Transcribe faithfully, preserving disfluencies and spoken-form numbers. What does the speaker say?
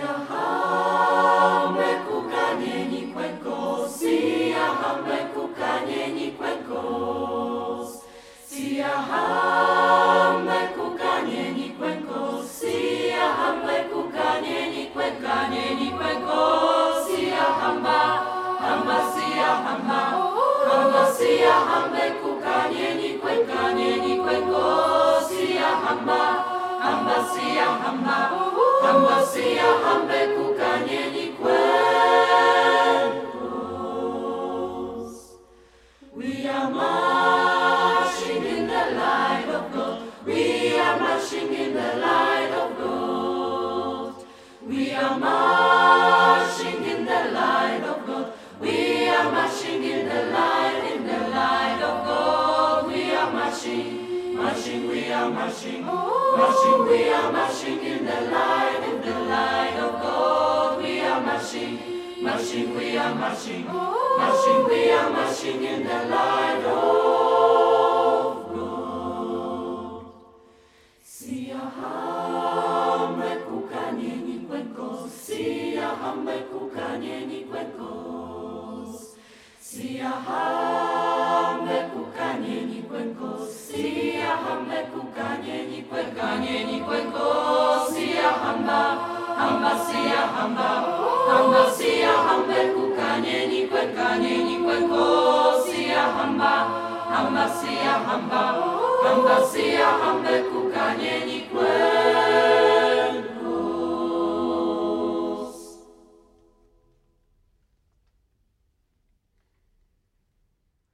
Siahame kukanie nikwekos, siahame kukanie nikwekos. Siahame kukanie nikwekos, siahame kukanie nikwekanie nikwekos. Siahamba, hamba siahamba, hamba siahame kukanie nikwekanie nikwekos. Siahamba, hamba siahamba, hamba siahame kukanie nikwekos. We are marching in the light of God. We are marching in the light of God. We are marching in the light of God. We are marching in the light, in the light of God. We are marching, marching, we are marching, marching, we are marching in the light, in the light of God. We are marching, marching, we are marching, marching, we are marching in the light of God. Siahame kukanie nikwekos, siahame kukanie nikwekos. Siahame kukanie nikwekos, siahame kukanie nikwekanie nikwekos. Siahamba, hamba siahamba, hamba siahame kukanie nikwekanie nikwekos. Siahamba, hamba siahamba, hamba siahame kukanie nikwekos.